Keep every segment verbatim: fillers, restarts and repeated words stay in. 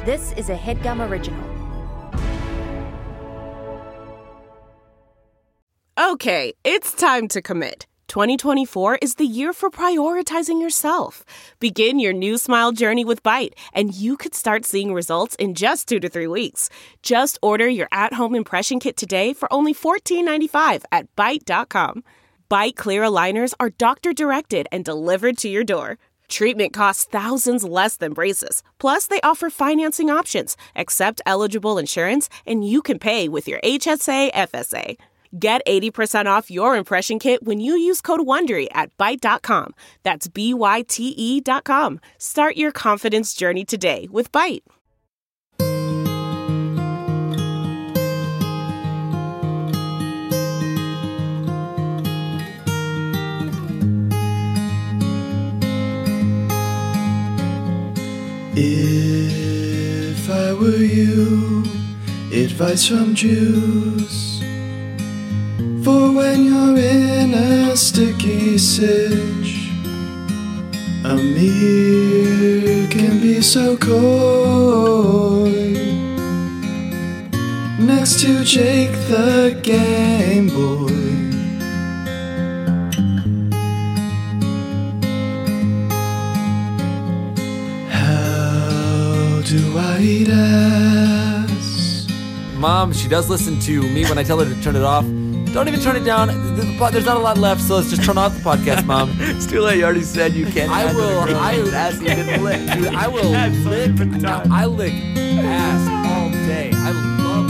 This is a HeadGum original. Okay, it's time to commit. twenty twenty-four is the year for prioritizing yourself. Begin your new smile journey with Byte, and you could start seeing results in just two to three weeks. Just order your at-home impression kit today for only fourteen ninety-five at byte dot com. Byte clear aligners are doctor-directed and delivered to your door. Treatment costs thousands less than braces. Plus, they offer financing options, accept eligible insurance, and you can pay with your H S A F S A. Get eighty percent off your impression kit when you use code WONDERY at byte dot com. That's B Y T E dot com. Start your confidence journey today with Byte. If I were you, advice from Jews. For when you're in a sticky sitch, a mirror can be so coy. Next to Jake the Game Boy. How do I eat ass? Mom, she does listen to me when I tell her to turn it off. Don't even turn it down. There's not a lot left, so let's just turn off the podcast, Mom. It's too late. You already said you can't. I will. I ass you didn't lick, dude. I will lick. I lick ass all day. I love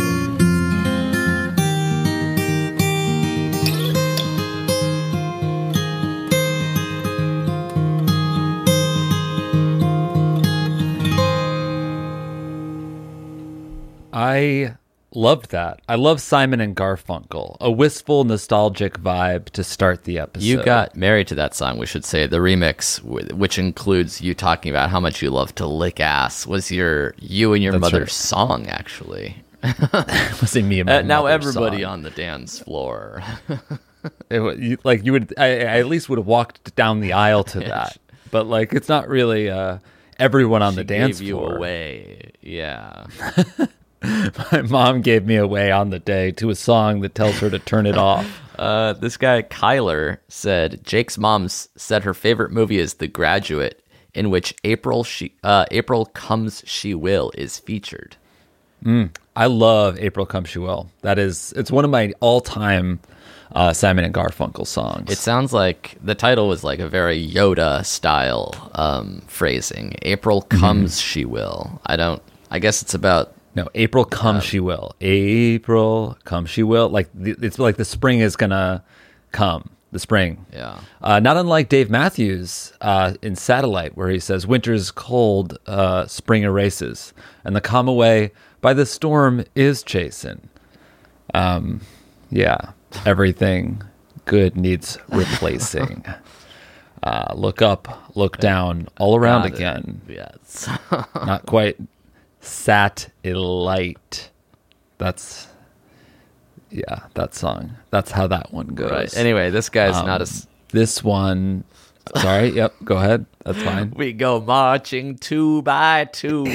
it. I loved that. I love Simon and Garfunkel. A wistful, nostalgic vibe to start the episode. You got married to that song, we should say. The remix, which includes you talking about how much you love to lick ass, was your you and your That's mother's right. song, actually. Was it me and my uh, Now mother's everybody song. on the dance floor. It, wa- you, like you would, I, I at least would have walked down the aisle to that. But like, it's not really uh, everyone on She the dance gave you floor. away. Yeah. My mom gave me away on the day to a song that tells her to turn it off. Uh, this guy, Kyler, said Jake's mom s- said her favorite movie is The Graduate, in which April she uh, April Comes She Will is featured. Mm, I love April Come She Will. That is, it's one of my all-time uh, Simon and Garfunkel songs. It sounds like the title was like a very Yoda style um, phrasing. April Comes Mm-hmm. She Will. I don't. I guess it's about. No, April come she will. April come she will. Like the, it's like the spring is gonna come. The spring. Yeah. Uh, not unlike Dave Matthews uh, in Satellite, where he says, "Winter's cold, uh, spring erases, and the calm away by the storm is chasing." Um, yeah, everything good needs replacing. uh, look up, look down, all around Got it. again. Yes. Not quite. Satellite. That's yeah, that song. That's how that one goes. Right. Anyway, this guy's Um, not a. s- This one. Sorry. Yep. Go ahead. That's fine. We go marching two by two.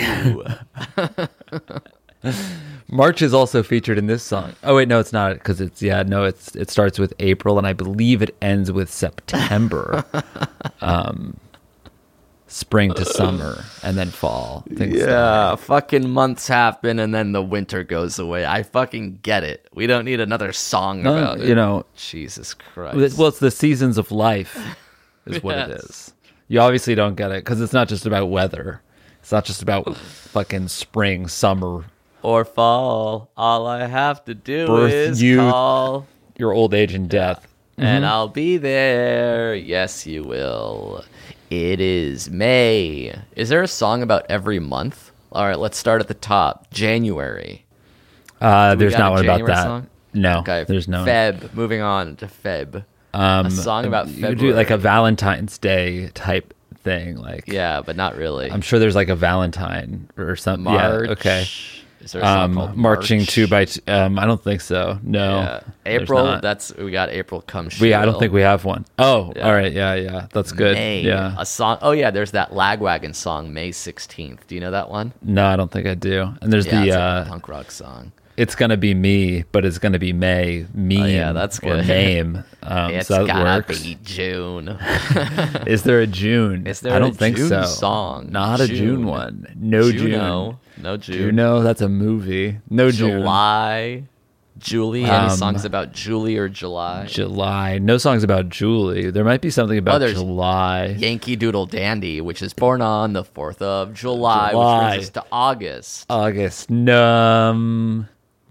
March is also featured in this song. Oh wait, no, it's not because it's yeah, no, it's it starts with April and I believe it ends with September. um, spring to summer and then fall. Things Yeah, fucking months happen and then the winter goes away. I fucking get it. We don't need another song No, about it. you know, Jesus Christ. well, it's the seasons of life, is what it Yes. is. You obviously don't get it because it's not just about weather. It's not just about fucking spring, summer, Or fall. All I have to do Birth, is youth, call. your old age and death. And Mhm. I'll be there. Yes, you will. It is May. Is there a song about every month? All right, let's start at the top. January. Uh, Do we there's got not a one about January that. song? No, Okay, there's no. Feb. Moving on to Feb. Um, a song about you February. do like a Valentine's Day type thing. Like, Yeah, but not really. I'm sure there's like a Valentine or something. March. Yeah, okay. Is there a song Um, called marching March? two by two. Um, I don't think so. No. Yeah. there's April. not. That's we got April Come She We, I don't Will. think we have one. Oh, Yeah. all right. Yeah, yeah. That's good. May, Yeah. a song. Oh yeah, there's that Lagwagon song, May sixteenth. Do you know that one? No, I don't think I do. And there's Yeah, the it's like uh, a punk rock song. it's gonna be me, but it's gonna be May. Meme Oh, yeah, that's or good. name. Um, It's so that gotta works. be June. Is there a June? Is there I don't a think June so. song? Not a June June. one. No Juno. June. No June. Juno. That's a movie. No June. July. Julie. Any Um, songs about Julie or July? July. No songs about Julie. There might be something about there's July. Yankee Doodle Dandy, which is born on the fourth of July, July. which brings us to August. August. Um.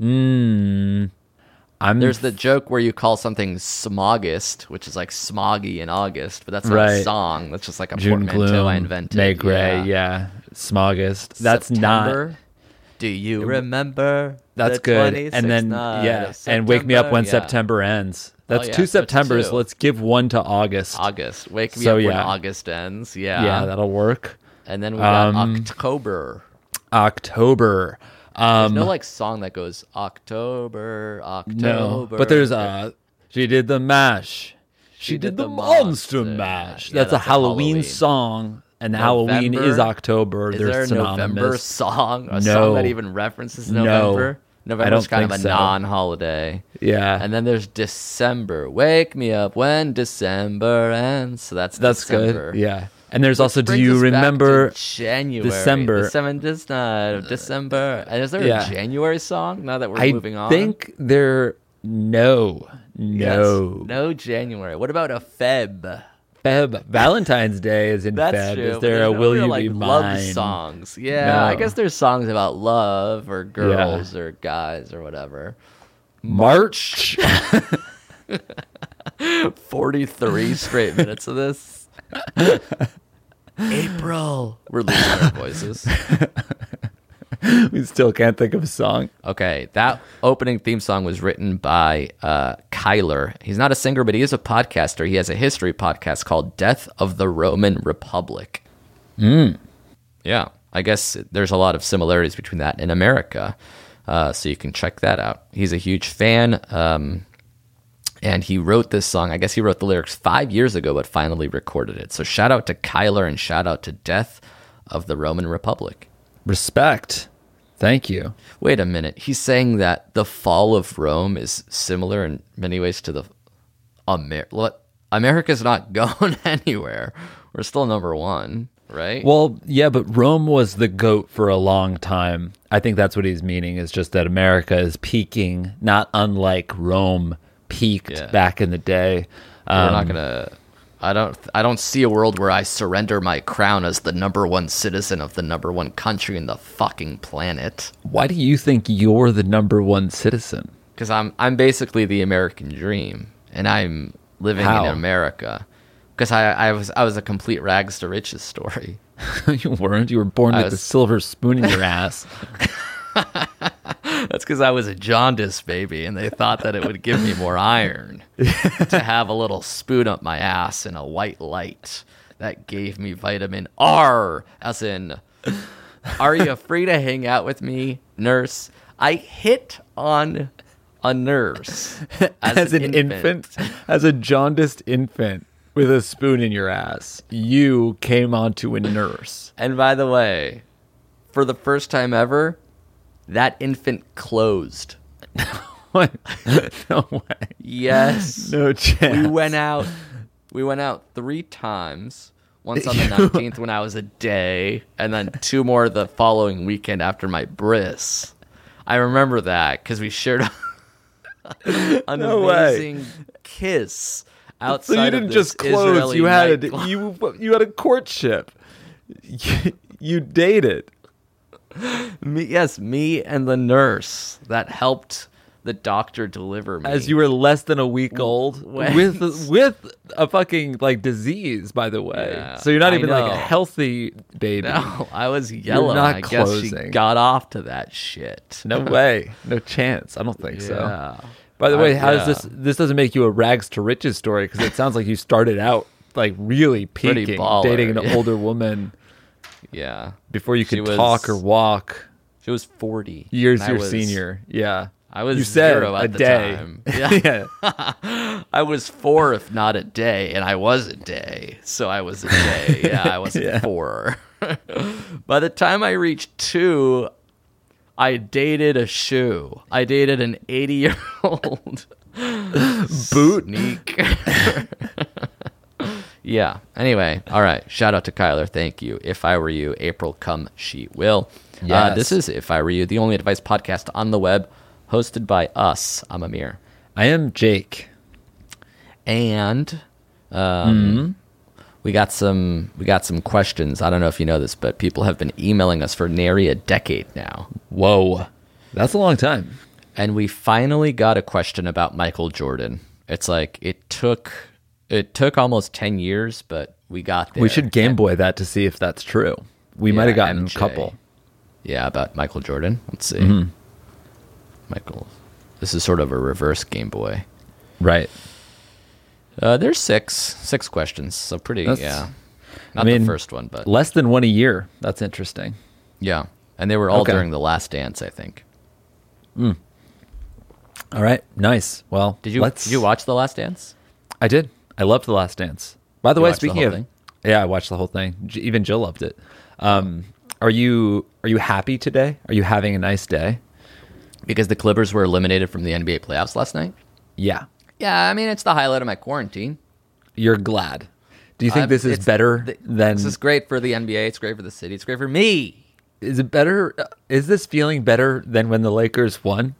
Mm, I'm. There's the joke where you call something smogist, which is like smoggy in August, but that's not a Right. song. That's just like a June portmanteau gloom. I invented. May gray. Yeah. Yeah. Smogist. That's September. not. Do you remember? That's the good. twenty-sixth And then night yeah, of and wake me up when September? Yeah. September ends. That's yeah, two so it's Septembers. two. Let's give one to August. August. Wake me So, up when yeah. August ends. Yeah. Yeah, that'll work. And then we got Um, October. October. There's Um, no like song that goes October, October. no, but there's uh, she did the mash. She, did, the, monster, Monster mash. Yeah, that's, that's a a Halloween, Halloween. song, and Halloween November? is October. Is They're there a synonymous. November song? A No. song that even references No. November? I November's don't kind of think a so. non-holiday. Yeah, And then there's December. Wake me up when December ends. So that's that's December. good. Yeah, and there's also. Do Brings you us back to remember? January? December? The seventh night of December. And is there Yeah. a January song now that we're I moving on? think there. No, Yes. no. No January. What about a Feb? Feb. Valentine's Day is in That's Feb. true. Is but there there's a no Will real, You like, Be love Mine? songs? Yeah, No. I guess there's songs about love or girls or guys or whatever. March. forty-three straight minutes of this. April. We're losing our voices. We still can't think of a song. Okay, that opening theme song was written by uh, Kyler. He's not a singer, but he is a podcaster. He has a history podcast called Death of the Roman Republic. Mm. Yeah, I guess there's a lot of similarities between that and America, uh, so you can check that out. He's a huge fan, um, and he wrote this song. I guess he wrote the lyrics five years ago, but finally recorded it. So shout out to Kyler and shout out to Death of the Roman Republic. Respect. Thank you. Wait a minute. He's saying that the fall of Rome is similar in many ways to the Amer- what? America's not going anywhere. We're still number one, right? Well, yeah, but Rome was the GOAT for a long time. I think that's what he's meaning, is just that America is peaking, not unlike Rome peaked Yeah. back in the day. We're Um, not gonna. I don't. I don't see a world where I surrender my crown as the number one citizen of the number one country in the fucking planet. Why do you think you're the number one citizen? Because I'm. I'm basically the American dream, and I'm living How? in America. Because I, I was. I was a complete rags to riches story. You weren't. You were born I with a was- silver spoon in your ass. That's because I was a jaundice baby, and they thought that it would give me more iron to have a little spoon up my ass and a white light that gave me vitamin R, as in, are you free to hang out with me, nurse? I hit on a nurse as, As an infant, as a jaundiced infant with a spoon in your ass, you came onto a nurse. And by the way, for the first time ever, that infant closed. What? No way. Yes. No chance. We went out. We went out three times. Once on the nineteenth when I was a day, and then two more the following weekend after my bris. I remember that because we shared an No way. amazing kiss outside. So you of didn't this just close. Israeli You had a, nightclub. you you had a courtship. You, you dated. Me, yes, me and the nurse that helped the doctor deliver me. As you were less than a week old When- with with a fucking like disease, by the way. Yeah, so you're not I even like a know. healthy baby. No, I was yellow. not I guess she closing. got off to that shit. No way. No chance. I don't think so. Yeah. By the I- way, how yeah. does this this doesn't make you a rags to riches story, because it sounds like you started out like really Pretty peaking, baller, dating an yeah. older woman Yeah. before you She could was- talk or walk. She She was forty. Years and I your was- senior. Yeah. I was you said zero at a the day. time. Yeah. Yeah. I was four, if not a day, and I was a day. So I was a day. Yeah, I wasn't Yeah. four. By the time I reached two, I dated a shoe. I dated an eighty-year-old Boot. sneak. Yeah. Anyway, all right. Shout out to Kyler. Thank you. If I were you, April come she will. Uh, Yes. this is If I Were You, the only advice podcast on the web, hosted by us. I'm Amir. I am Jake. And um, Mm-hmm. we got some we got some questions. I don't know if you know this, but people have been emailing us for nary a decade now. Whoa. That's a long time. And we finally got a question about Michael Jordan. It's like it took it took almost ten years, but we got there. We should Game Boy that to see if that's true. We Yeah, might have gotten M a J. couple. Yeah, about Michael Jordan. Let's see. Mm-hmm. Michael. This is sort of a reverse Game Boy. Right. Uh, there's six six questions, so pretty. That's- yeah, not I mean, the first one, but Less than one a year. That's interesting. yeah, and they were all Okay. during the Last Dance, I think. All right. Nice. Well, Did you let's, did you watch the Last Dance? I did. I loved The Last Dance. By the You way, watched the speaking whole of, thing? yeah, I watched the whole thing. J- Even Jill loved it. Um, are you are you happy today? Are you having a nice day? Because the Clippers were eliminated from the N B A playoffs last night. Yeah. Yeah, I mean it's the highlight of my quarantine. You're glad. Do you think I've- this is it's- better th- than? This is great for the N B A. It's great for the city. It's great for me. Is it better? uh, Is this feeling better than when the Lakers won?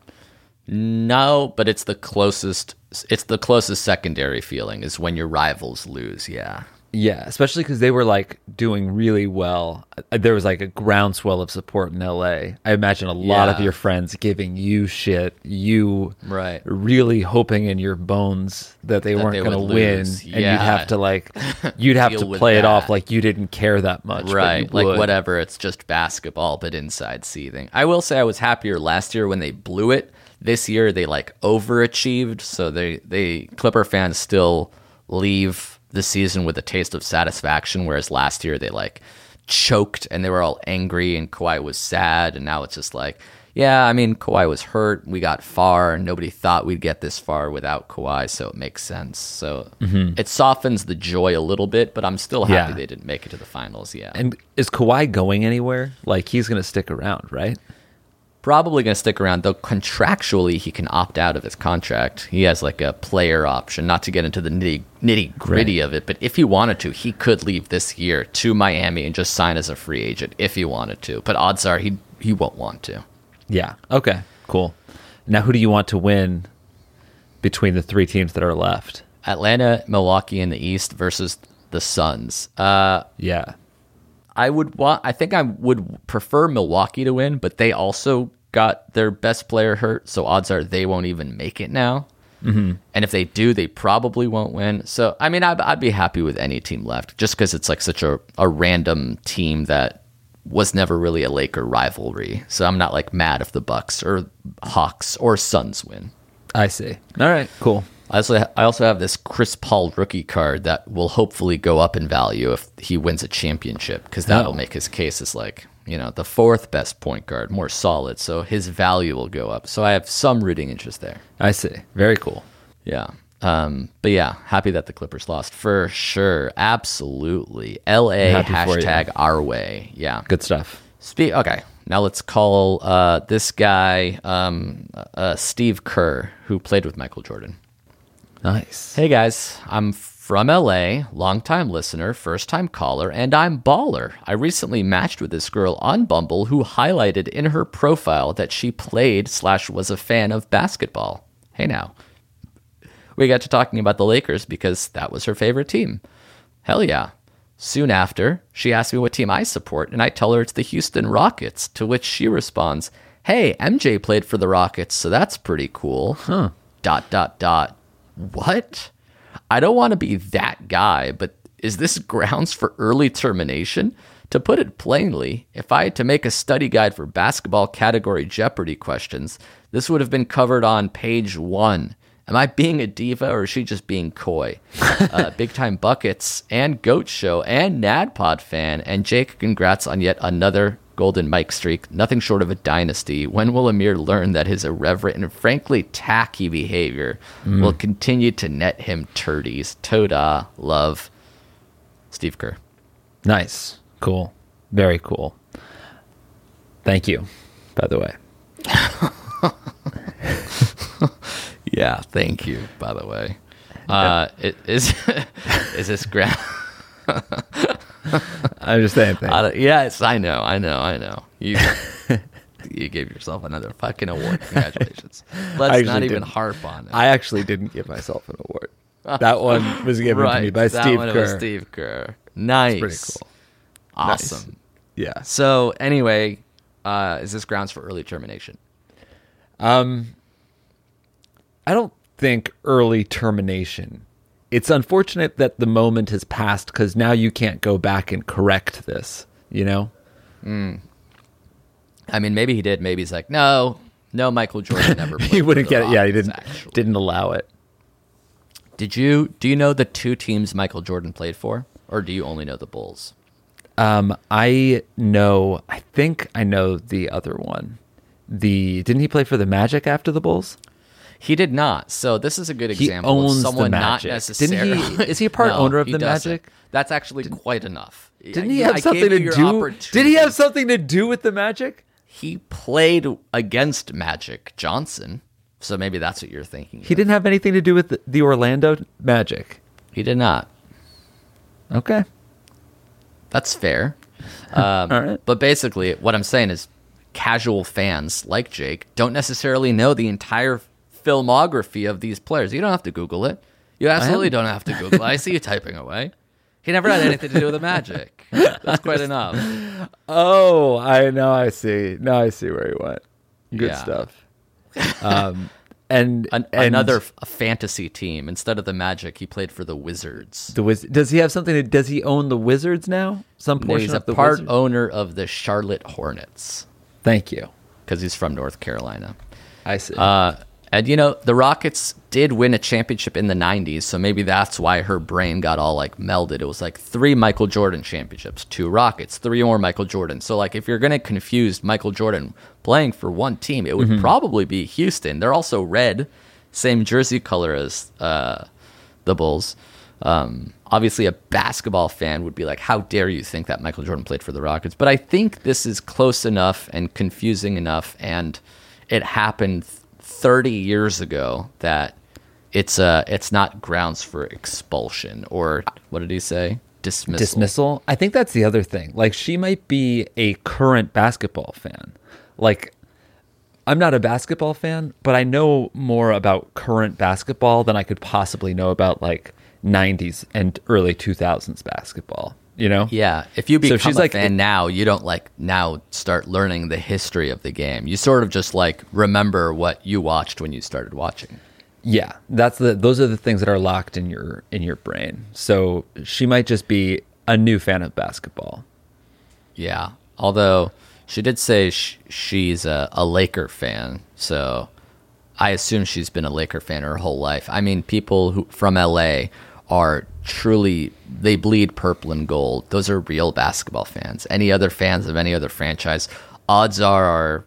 No, but it's the closest. It's the closest secondary feeling is when your rivals lose. Yeah. Yeah, especially because they were like doing really well. Uh, There was like a groundswell of support in L A. I imagine a lot of Yeah. your friends giving you shit, you Right. really hoping in your bones that they That weren't they going to would win, lose. and you'd Yeah. have to like, you'd have Deal to with play it off that. like you didn't care that much, but you Right. Like would. whatever. It's just basketball, but inside seething. I will say I was happier last year when they blew it. This year they like overachieved. So they, they Clipper fans still leave the season with a taste of satisfaction, whereas last year they like choked and they were all angry and Kawhi was sad. And now it's just like, yeah, I mean, Kawhi was hurt. We got far and nobody thought we'd get this far without Kawhi. So it makes sense. So it softens the joy a little bit, but I'm still happy Yeah. they didn't make it to the finals. Yeah. And is Kawhi going anywhere? Like he's going to stick around, right? Probably going to stick around, though contractually he can opt out of his contract. He has like a player option, not to get into the nitty, nitty gritty Right. of it, but if he wanted to, he could leave this year to Miami and just sign as a free agent if he wanted to. But odds are he he won't want to. Yeah. Okay. Cool. Now, who do you want to win between the three teams that are left? Atlanta, Milwaukee in the East versus the Suns. Uh, Yeah. I would want. I think I would prefer Milwaukee to win, but they also got their best player hurt, so odds are they won't even make it now. Mm-hmm. And if they do, they probably won't win. So I mean, I'd, I'd be happy with any team left, just because it's like such a, a random team that was never really a Laker rivalry. So I'm not like mad if the Bucks or Hawks or Suns win. I see. All right. Cool. I also I also have this Chris Paul rookie card that will hopefully go up in value if he wins a championship, because that'll Oh. make his case as like, you know, the fourth best point guard, more solid. So his value will go up. So I have some rooting interest there. I see. Very cool. Yeah. Um, but yeah, happy that the Clippers lost for sure. Absolutely. L A I'm happy for you. hashtag our way. Yeah. Good stuff. Speak. Okay, now let's call uh, this guy um, uh, Steve Kerr, who played with Michael Jordan. Nice. Hey guys, I'm from L A, longtime listener, first time caller, and I'm baller. I recently matched with this girl on Bumble who highlighted in her profile that she played slash was a fan of basketball. Hey now. We got to talking about the Lakers because that was her favorite team. Hell yeah. Soon after, she asked me what team I support, and I tell her it's the Houston Rockets, to which she responds, hey, M J played for the Rockets, so that's pretty cool. Huh. Dot, dot, dot. What? I don't want to be that guy, but is this grounds for early termination? To put it plainly, if I had to make a study guide for basketball category Jeopardy questions, this would have been covered on page one. Am I being a diva or is she just being coy? uh, Big Time Buckets and Goat Show and NADPod fan. And Jake, congrats on yet another Golden Mike streak, nothing short of a dynasty. When will Amir learn that his irreverent and frankly tacky behavior mm. will continue to net him turdies? Toda, love, Steve Kerr. Nice. Cool. Very cool. Thank you, by the way. Yeah, thank you, by the way. Uh, it, is is this ground? I'm just saying things. I yes, I know, I know, I know. You you gave yourself another fucking award. Congratulations. Let's not even didn't. harp on it. I actually didn't give myself an award. That one was given right, to me by that Steve one Kerr. Was Steve Kerr. Nice. Pretty cool. Awesome. Nice. Yeah. So anyway, uh, is this grounds for early termination? Um, I don't think early termination. It's unfortunate that the moment has passed because now you can't go back and correct this, you know? Mm. I mean, maybe he did. Maybe he's like, no, no, Michael Jordan never played He wouldn't for the get it. Yeah, he Rockets, didn't actually. didn't allow it. Did you, do you know the two teams Michael Jordan played for? Or do you only know the Bulls? Um, I know, I think I know the other one. The Didn't he play for the Magic after the Bulls? He did not. So this is a good He example owns of the someone not Magic. necessarily. Didn't he- is he a part No, owner of he the doesn't. Magic? That's actually quite enough. Didn't I- he I have gave something you to your do? opportunity. Did he have something to do with the Magic? He played against Magic Johnson, so maybe that's what you're thinking. He of. didn't have anything to do with the, the Orlando Magic. He did not. Okay. That's fair. Um, All right. But basically, what I'm saying is casual fans like Jake don't necessarily know the entire filmography of these players. You don't have to Google it. You absolutely don't have to Google it. I see you typing away. He never had anything to do with the Magic. That's quite enough. Oh, I know. I see. Now I see where he went. Good Yeah. stuff. Um, and, An- and another f- a fantasy team. Instead of the Magic, he played for the Wizards. the Wiz- does he have something? To, does he own the Wizards now? Some No, portion he's a of the part Wizards? owner of the Charlotte Hornets Thank you. because he's from North Carolina. I see. Uh, and, you know, the Rockets did win a championship in the nineties, so maybe that's why her brain got all, like, melded. It was, like, three Michael Jordan championships, two Rockets, three more Michael Jordan. So, like, if you're going to confuse Michael Jordan playing for one team, it would Mm-hmm. probably be Houston. They're also red, same jersey color as uh, the Bulls. Um, obviously, a basketball fan would be like, how dare you think that Michael Jordan played for the Rockets? But I think this is close enough and confusing enough, and it happened thirty years ago that it's uh it's not grounds for expulsion or what did he say? Dismissal. Dismissal. I think that's the other thing. Like, she might be a current basketball fan. Like, I'm not a basketball fan, but I know more about current basketball than I could possibly know about, like, nineties and early two thousands basketball, you know? Yeah, if you become she's a like- fan now, you don't like now start learning the history of the game. You sort of just like remember what you watched when you started watching. Yeah, that's the those are the things that are locked in your in your brain. So she might just be a new fan of basketball. Yeah, although she did say sh- she's a, a Laker fan, so I assume she's been a Laker fan her whole life. I mean, people who from L A are truly, they bleed purple and gold. Those are real basketball fans. Any other fans of any other franchise, odds are are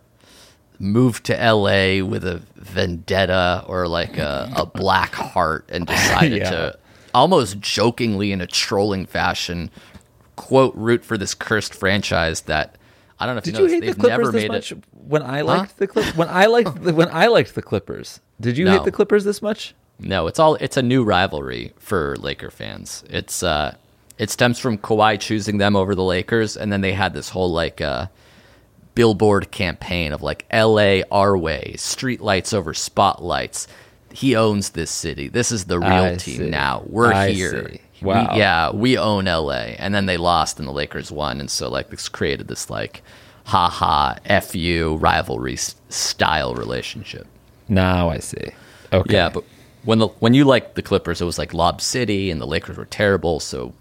moved to L A with a vendetta or like a, a black heart and decided Yeah. to almost jokingly in a trolling fashion quote root for this cursed franchise that I don't know if Did you you know hate they've the Clippers never this made much it. when I liked the Clip- when I liked the, when I liked the Clippers? Did you No. hate the Clippers this much? No, it's all it's a new rivalry for Laker fans. It's uh it stems from Kawhi choosing them over the Lakers, and then they had this whole like uh billboard campaign of like L A our way, street lights over spotlights. He owns this city. This is the real I team see. now. We're I here. see. We- Wow. yeah, we own L A. And then they lost and the Lakers won, and so like this created this like ha ha F you rivalry s- style relationship. Now I see. Okay. Yeah, but when the when you liked the Clippers, it was like Lob City, and the Lakers were terrible. So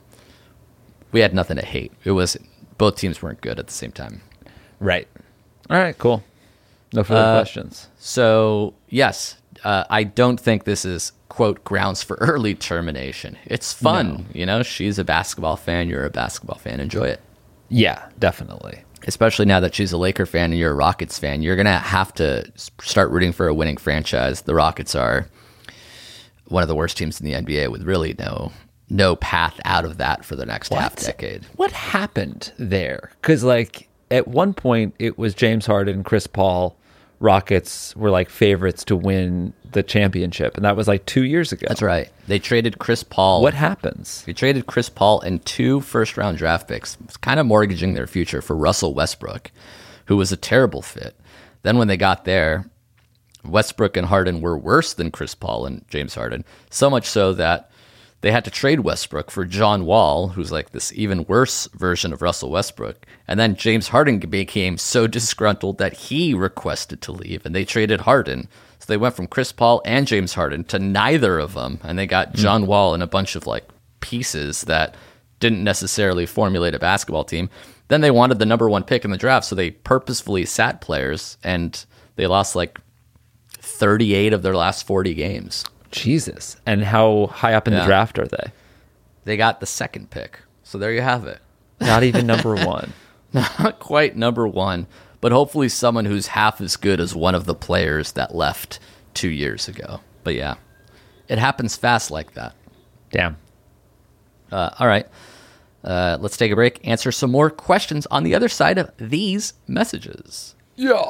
we had nothing to hate. It was both teams weren't good at the same time. Right. All right. Cool. No further Uh, questions. So yes, uh, I don't think this is quote grounds for early termination. It's fun, No. you know. She's a basketball fan. You're a basketball fan. Enjoy it. Yeah, definitely. especially now that she's a Laker fan and you're a Rockets fan, you're going to have to start rooting for a winning franchise. The Rockets are one of the worst teams in the N B A with really no no path out of that for the next What? half decade. What happened there? Because, like, at one point, it was James Harden, Chris Paul, Rockets were, like, favorites to win the championship. And that was, like, two years ago. That's right. They traded Chris Paul. What happens? They traded Chris Paul and two first-round draft picks. It's kind of mortgaging their future for Russell Westbrook, who was a terrible fit. Then when they got there, Westbrook and Harden were worse than Chris Paul and James Harden, so much so that they had to trade Westbrook for John Wall, who's like this even worse version of Russell Westbrook. And then James Harden became so disgruntled that he requested to leave, and they traded Harden. So they went from Chris Paul and James Harden to neither of them, and they got John Wall and a bunch of like pieces that didn't necessarily formulate a basketball team. Then they wanted the number one pick in the draft, so they purposefully sat players, and they lost like thirty-eight of their last forty games. Jesus. And how high up in Yeah. the draft are they? They got the second pick. So there you have it. Not even number one. Not quite number one, but hopefully someone who's half as good as one of the players that left two years ago. But yeah, it happens fast like that. Damn. Uh, all right. Uh, let's take a break, answer some more questions on the other side of these messages. Yeah.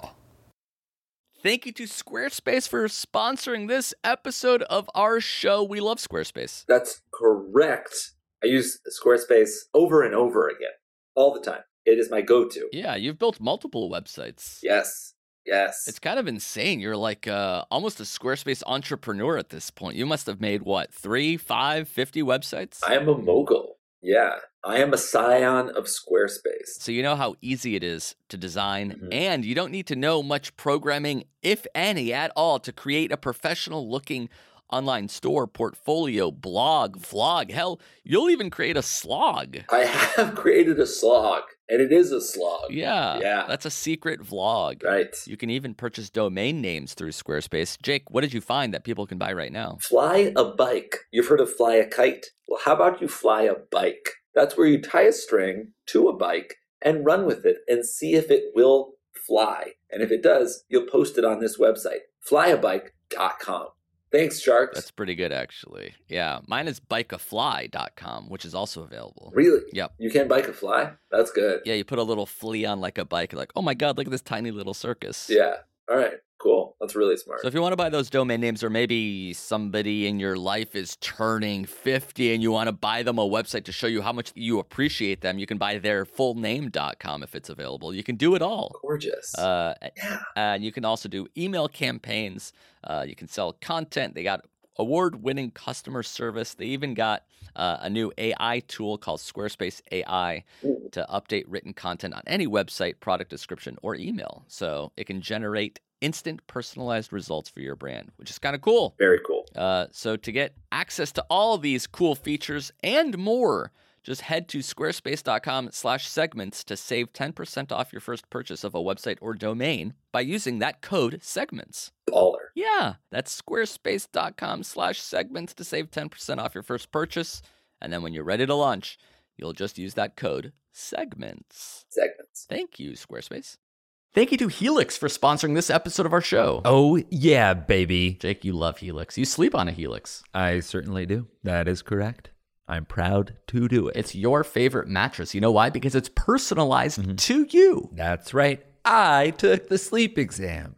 Thank you to Squarespace for sponsoring this episode of our show. We love Squarespace. That's correct. I use Squarespace over and over again, all the time. It is my go-to. Yeah, you've built multiple websites. Yes, yes. It's kind of insane. You're like uh, almost a Squarespace entrepreneur at this point. You must have made, what, three, five, fifty websites? I am a mogul. Yeah, I am a scion of Squarespace. So you know how easy it is to design, Mhm. and you don't need to know much programming, if any, at all, to create a professional-looking online store, portfolio, blog, vlog. Hell, you'll even create a slog. I have created a slog, and it is a slog. Yeah, Yeah. that's a secret vlog. Right. You can even purchase domain names through Squarespace. Jake, what did you find that people can buy right now? Fly a bike. You've heard of fly a kite? Well, how about you fly a bike? That's where you tie a string to a bike and run with it and see if it will fly. And if it does, you'll post it on this website, fly a bike dot com. Thanks, Sharks. That's pretty good, actually. Yeah, mine is bike a fly dot com, which is also available. Really? Yep. You can bike a fly? That's good. Yeah, you put a little flea on like a bike. You're like, oh my God, look at this tiny little circus. Yeah. All right. Cool. That's really smart. So if you want to buy those domain names, or maybe somebody in your life is turning fifty and you want to buy them a website to show you how much you appreciate them, you can buy their full name dot com if it's available. You can do it all. Gorgeous. Uh, yeah. and you can also do email campaigns. Uh, you can sell content. They got award-winning customer service. They even got uh, a new A I tool called Squarespace A I Ooh. to update written content on any website, product description, or email. So it can generate instant personalized results for your brand, which is kind of cool. Very cool. Uh, so to get access to all of these cool features and more, just head to squarespace.com slash segments to save ten percent off your first purchase of a website or domain by using that code segments. Baller. Yeah, that's squarespace.com slash segments to save ten percent off your first purchase. And then when you're ready to launch, you'll just use that code segments. Segments. Thank you, Squarespace. Thank you to Helix for sponsoring this episode of our show. Oh, yeah, baby. Jake, you love Helix. You sleep on a Helix. I certainly do. That is correct. I'm proud to do it. It's your favorite mattress. You know why? Because it's personalized Mm-hmm. to you. That's right. I took the sleep exam.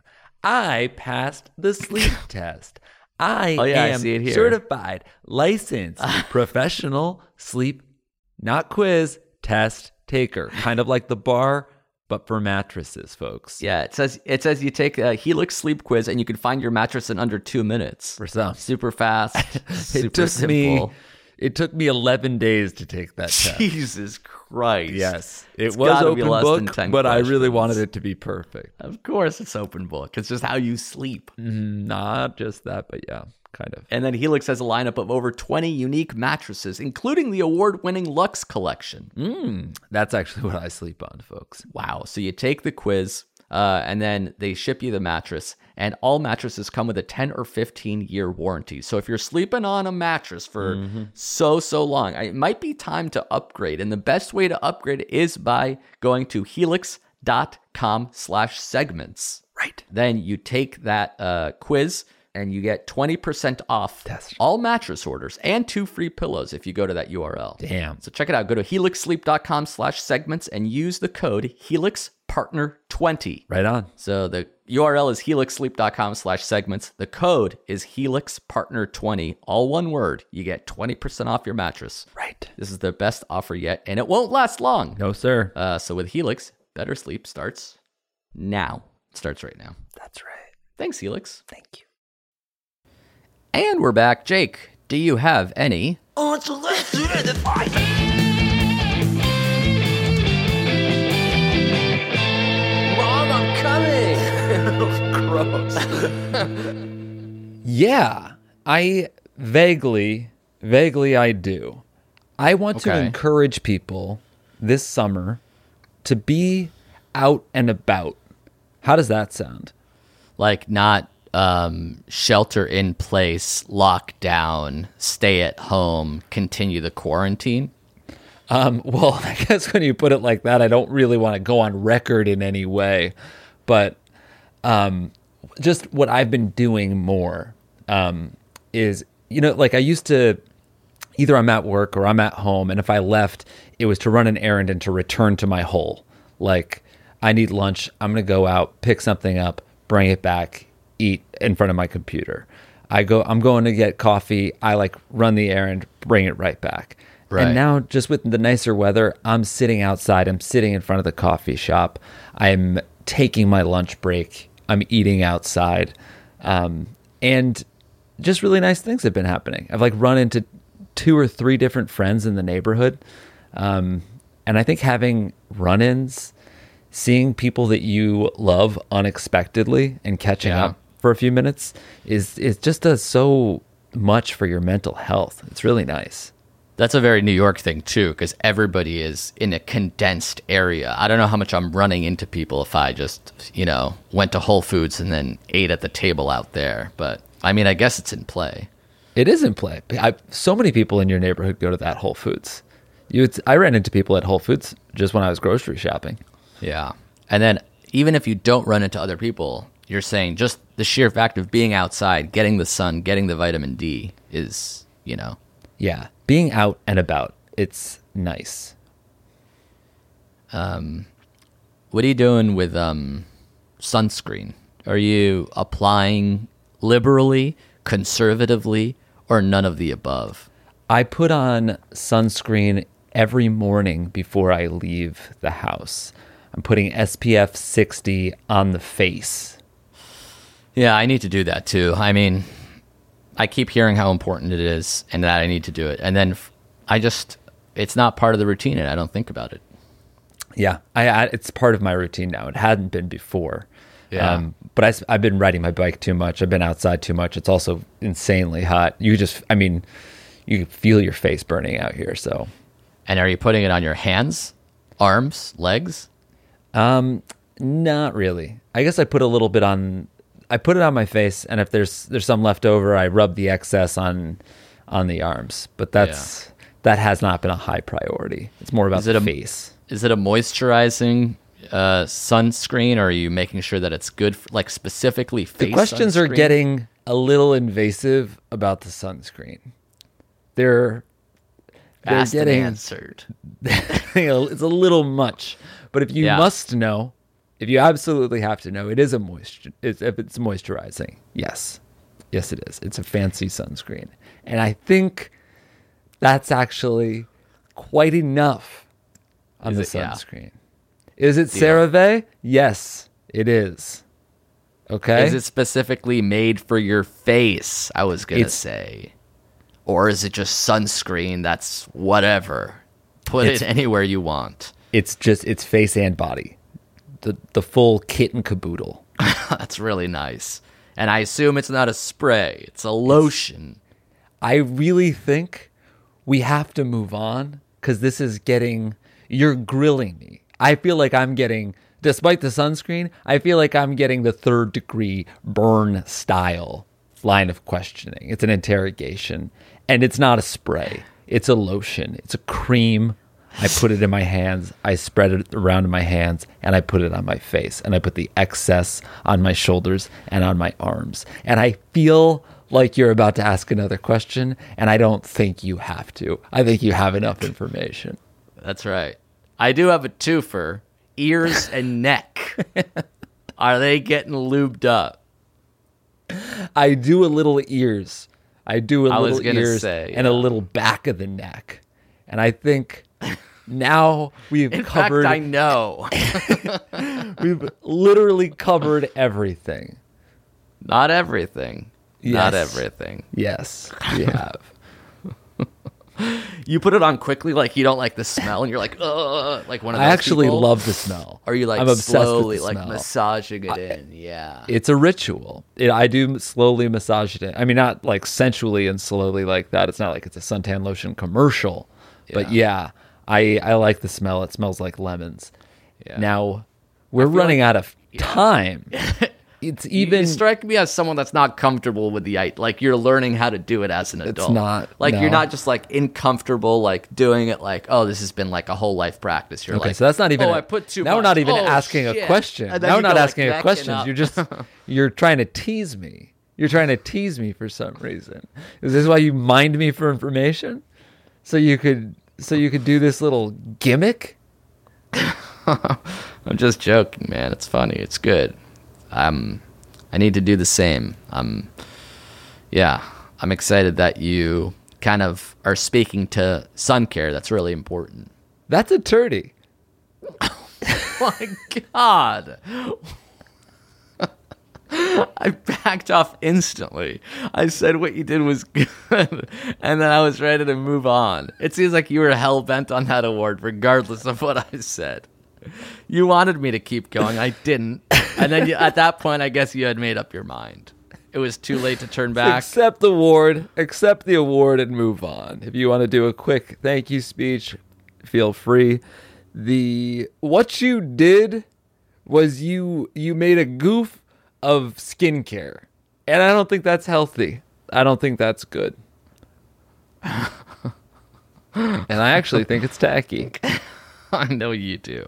I passed the sleep test. I Oh, yeah, I am see it here. certified, licensed, professional sleep, not quiz, test taker. Kind of like the bar, but for mattresses, folks. Yeah, it says it says you take a Helix sleep quiz and you can find your mattress in under two minutes. For some. Super fast. super It took simple. me it took me eleven days to take that test. Jesus Christ. Yes. It It's was gotta be open less than book, ten but I really questions. wanted it to be perfect. Of course it's open book. It's just how you sleep. Mm, Not just that, but yeah, kind of. And then Helix has a lineup of over twenty unique mattresses, including the award-winning Luxe collection. Mm, that's actually what I sleep on, folks. Wow. So you take the quiz. Uh, and then they ship you the mattress. And all mattresses come with a ten or fifteen year warranty. So if you're sleeping on a mattress for mm-hmm. so, so long, it might be time to upgrade. And the best way to upgrade is by going to helix.com slash segments. Right. Then you take that uh, quiz and you get twenty percent off That's... all mattress orders and two free pillows if you go to that U R L. Damn. So check it out. Go to helixsleep.com slash segments and use the code helix partner twenty. Right on. So the U R L is helixsleep.com slash segments. The code is helix partner twenty. All one word. You get twenty percent off your mattress. Right. This is the best offer yet, and it won't last long. No, sir. Uh, so with Helix, better sleep starts now. It starts right now. That's right. Thanks, Helix. Thank you. And we're back. Jake, do you have any? Oh, so let's do the fight. Mom, I'm coming. Gross. Yeah, I vaguely, vaguely I do. I want to Okay. encourage people this summer to be out and about. How does that sound? Like not um, shelter in place, lockdown, stay at home, continue the quarantine? Um, well, I guess when you put it like that, I don't really want to go on record in any way. But um, just what I've been doing more um, is, you know, like I used to, either I'm at work or I'm at home, and if I left, it was to run an errand and to return to my hole. Like, I need lunch, I'm going to go out, pick something up, bring it back, eat in front of my computer. I go, I'm going to get coffee, I like run the errand, bring it right back. Right. And now, just with the nicer weather, I'm sitting outside, I'm sitting in front of the coffee shop, I'm taking my lunch break, I'm eating outside. Um, and just really nice things have been happening. I've like run into two or three different friends in the neighborhood. Um, and I think having run-ins, seeing people that you love unexpectedly and catching Yeah. up for a few minutes is, is just does so much for your mental health. It's really nice. That's a very New York thing, too, because everybody is in a condensed area. I don't know how much I'm running into people if I just, you know, went to Whole Foods and then ate at the table out there. But, I mean, I guess it's in play. It is in play. I, so many people in your neighborhood go to that Whole Foods. You, it's, I ran into people at Whole Foods just when I was grocery shopping. Yeah. And then even if you don't run into other people, you're saying just the sheer fact of being outside, getting the sun, getting the vitamin D is, you know. Yeah. Being out and about, it's nice. Um, what are you doing with um, sunscreen? Are you applying liberally, conservatively, or none of the above? I put on sunscreen every morning before I leave the house. I'm putting S P F sixty on the face. Yeah, I need to do that too. I mean, I keep hearing how important it is and that I need to do it. And then f- I just, it's not part of the routine and I don't think about it. Yeah, I, I it's part of my routine now. It hadn't been before. Yeah. Um, but I, I've been riding my bike too much. I've been outside too much. It's also insanely hot. You just, I mean, you can feel your face burning out here. So, And are you putting it on your hands, arms, legs? um, not really. I guess I put a little bit on. I put it on my face, and if there's there's some left over, I rub the excess on on the arms. But that's that has not been a high priority. It's more about Is it the a- face. Is it a moisturizing uh, sunscreen, or are you making sure that it's good, for, like specifically face The questions are sunscreen? getting a little invasive about the sunscreen. They're they're asked and getting answered. it's a little much. But if you Yeah. must know, if you absolutely have to know, it is a moisture. It's, if it's moisturizing, yes, yes, it is. It's a fancy sunscreen, and I think that's actually quite enough on Is the it? Yeah. sunscreen. Is it CeraVe? Yes, it is. Okay. Is it specifically made for your face? I was gonna It's- say, or is it just sunscreen? That's whatever. Put It's- it anywhere you want. It's just it's face and body, the the full kit and caboodle. That's really nice. And I assume it's not a spray; it's a lotion. I really think we have to move on because this is getting, you're grilling me. I feel like I'm getting despite the sunscreen, I feel like I'm getting the third degree burn style line of questioning. It's an interrogation, and it's not a spray. It's a lotion. It's a cream. I put it in my hands. I spread it around in my hands, and I put it on my face, and I put the excess on my shoulders and on my arms. And I feel like you're about to ask another question, and I don't think you have to. I think you have enough information. That's right. I do have a twofer. Ears and neck. Are they getting lubed up? I do a little ears. I do a I was little gonna ears say, and a yeah. little back of the neck. And I think now we've In covered fact, I know. we've literally covered everything. Not everything. Not Yes. everything. Yes, we have. You put it on quickly, like you don't like the smell, and you're like, ugh, like one of I those actually people? love the smell. Or you like I'm obsessed slowly with the like smell. massaging it in. Yeah. It's a ritual. It, I do slowly massage it in. I mean, not like sensually and slowly like that. It's not like it's a suntan lotion commercial. But yeah, I, I like the smell. It smells like lemons. Yeah. Now, we're feel running like- out of time. It's You- even... you strike me as someone that's not comfortable with the idea. Like you're learning how to do it as an adult. not, like no. you're not just like uncomfortable, like doing it. Like, oh, this has been like a whole life practice. You're Okay, like, so that's not even. Oh, a- I put too now much. we're not even Oh, asking shit. a question. And then Now you we're not go, like, asking a necking question. up. You're just you're trying to tease me. You're trying to tease me for some reason. Is this why you mined me for information? So you could so you could do this little gimmick? I'm just joking, man. It's funny. It's good. Um, I need to do the same. Um, yeah, I'm excited that you kind of are speaking to sun care. That's really important. That's a turdy. My God. I backed off instantly. I said what you did was good, and then I was ready to move on. It seems like you were hell-bent on that award, regardless of what I said. You wanted me to keep going. I didn't. And then you, at that point, I guess you had made up your mind. It was too late to turn back. Accept the award. Accept the award and move on. If you want to do a quick thank you speech, feel free. The what you did was you you made a goof of skincare, and I don't think that's healthy. I don't think that's good. And I actually think it's tacky. I know you do.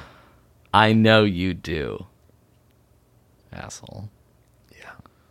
I know you do. Asshole. Yeah.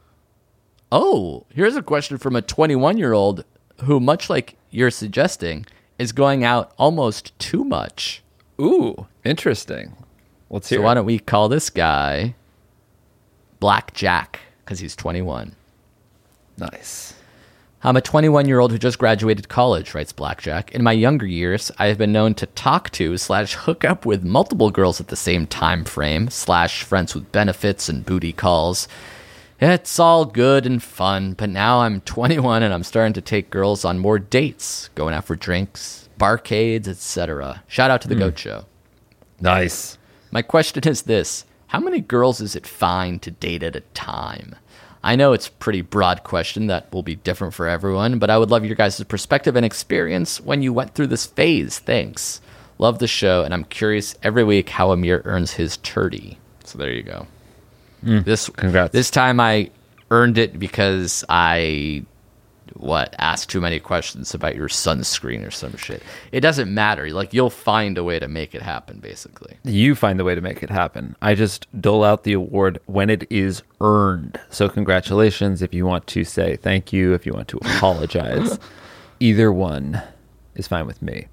Oh, here's a question from a twenty-one-year-old who, much like you're suggesting, is going out almost too much. Ooh, interesting. Let's hear So it. why don't we call this guy Black Jack, because he's twenty-one. Nice. I'm a twenty-one-year-old who just graduated college, writes Blackjack. In my younger years, I have been known to talk to slash hook up with multiple girls at the same time frame, slash friends with benefits and booty calls. It's all good and fun, but now I'm twenty-one and I'm starting to take girls on more dates, going out for drinks, barcades, et cetera. Shout out to the Goat Show. Nice. My question is this: how many girls is it fine to date at a time? I know it's a pretty broad question that will be different for everyone, but I would love your guys' perspective and experience when you went through this phase. Thanks. Love the show, and I'm curious every week how Amir earns his turdy. So there you go. This congrats. This time I earned it because I what asked too many questions about your sunscreen or some shit. It doesn't matter. Like you'll find a way to make it happen, basically. You find the way to make it happen. I just dole out the award when it is earned. So congratulations if you want to say thank you, if you want to apologize. Either one is fine with me.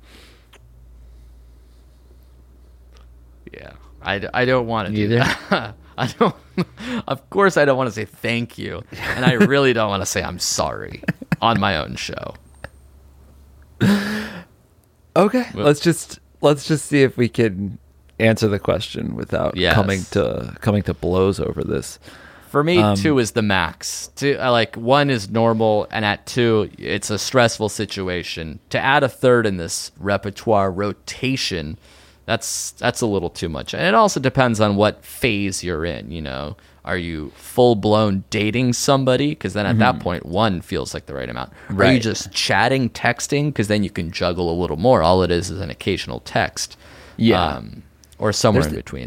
Yeah, I, I don't want to do Either? that. I don't. Of course, I don't want to say thank you, and I really don't want to say I'm sorry on my own show. Okay, let's just let's just see if we can answer the question without Yes. coming to coming to blows over this. For me, Um, two is the max. Two, I like one is normal, and at two, it's a stressful situation. To add a third in this repertoire rotation, that's that's a little too much. And it also depends on what phase you're in. You know, are you full blown dating somebody? Because then at that point, one feels like the right amount. Are you Right. just chatting, texting? Because then you can juggle a little more. All it is is an occasional text. Yeah. um, or somewhere There's in the- between.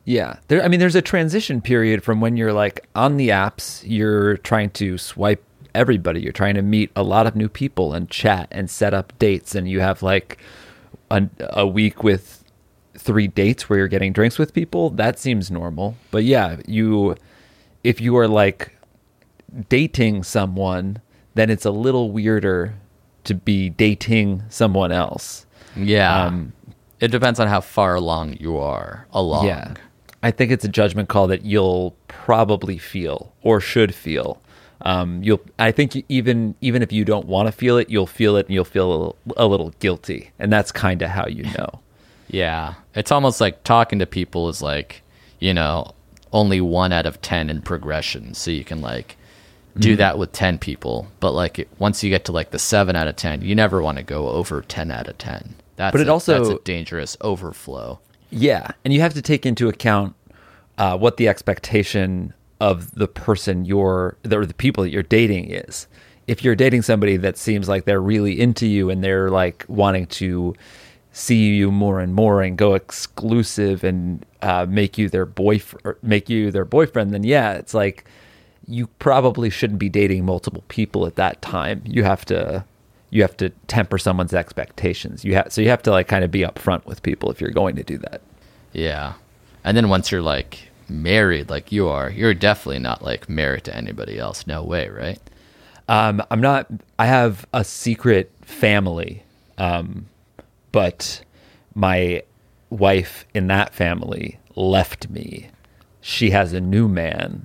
Yeah. There, I mean, there's a transition period from when you're like on the apps, you're trying to swipe everybody. You're trying to meet a lot of new people and chat and set up dates. And you have like a, a week with three dates where you're getting drinks with people. That seems normal. But yeah, you, if you are like dating someone, then it's a little weirder to be dating someone else. Yeah. Um, it depends on how far along you are along. Yeah. I think it's a judgment call that you'll probably feel or should feel. Um, you'll. I think you- even even if you don't want to feel it, you'll feel it and you'll feel a little, a little guilty. And that's kind of how you know. Yeah. It's almost like talking to people is like, you know, only one out of ten in progression. So you can like do that with ten people. But like it, once you get to like the seven out of ten, you never want to go over ten out of ten. That's But it a, also- that's a dangerous overflow. Yeah, and you have to take into account uh, what the expectation of the person you're, or the people that you're dating is. If you're dating somebody that seems like they're really into you and they're like wanting to see you more and more and go exclusive and uh, make you their boyfriend, make you their boyfriend, then yeah, it's like you probably shouldn't be dating multiple people at that time. You have to. You have to temper someone's expectations. You have so you have to like kind of be upfront with people if you're going to do that. Yeah. And then once you're like married like you are, you're definitely not like married to anybody else. No way, right? Um, I'm not. I have a secret family, um, but my wife in that family left me. She has a new man.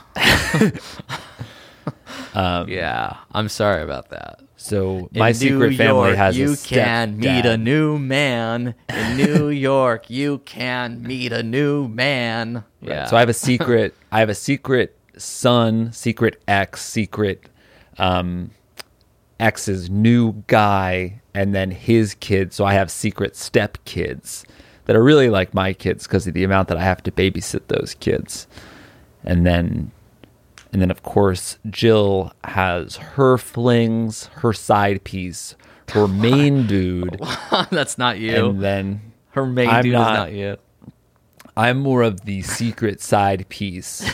um, Yeah. I'm sorry about that. So my In secret New family York, has you a can meet a stepdad. new man. In New York, you can meet a new man. Right. Yeah. So I have a secret. I have a secret son, secret ex, secret um, ex's new guy, and then his kids. So I have secret step kids that are really like my kids because of the amount that I have to babysit those kids. And then, and then of course, Jill has her flings, her side piece, her main dude, That's not you. and then Her main I'm dude not- is not you. I'm more of the secret side piece.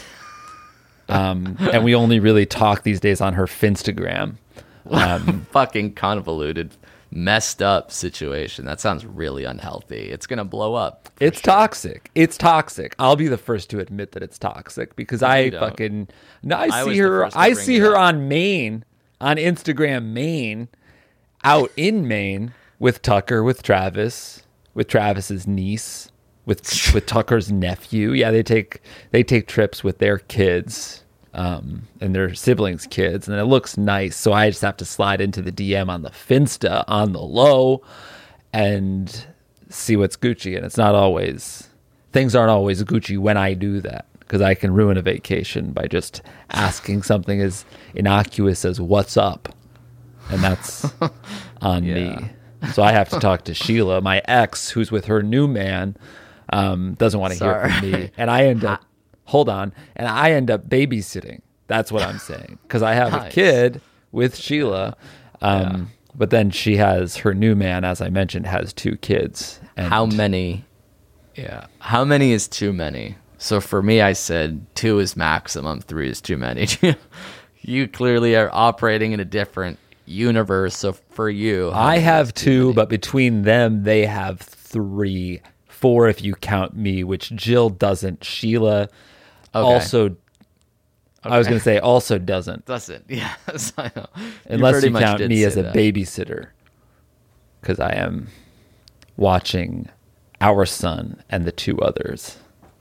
Um, and we only really talk these days on her Finstagram. Um, Fucking convoluted, messed up situation. That sounds really unhealthy. It's gonna blow up. for it's sure. toxic. It's toxic. I'll be the first to admit that it's toxic because I don't. fucking no, I, I was see the her. first to I bring see it her up. on Maine, on Instagram, Maine, out in Maine with Tucker, with Travis, with Travis's niece, with with Tucker's nephew. Yeah, they take they take trips with their kids. Um, and their siblings' kids, and it looks nice. So I just have to slide into the D M on the Finsta on the low and see what's Gucci. And it's not always, things aren't always Gucci when I do that because I can ruin a vacation by just asking something as innocuous as what's up. And that's on Yeah. me. So I have to talk to Sheila, my ex, who's with her new man, um, doesn't want to hear from Sorry. me. And I end up, hold on, and I end up babysitting. That's what I'm saying. Because I have a Nice. kid with Sheila. Um, But then she has her new man, as I mentioned, has two kids. And How many? Yeah. How many is too many? So for me, I said two is maximum, three is too many. You clearly are operating in a different universe. So for you, how I many have is too two, many? but between them, they have three. Four if you count me, which Jill doesn't. Sheila Okay. also, I was going to say also doesn't. doesn't. Yes, I know. Unless pretty you much count did me say as a that. babysitter, because I am watching our son and the two others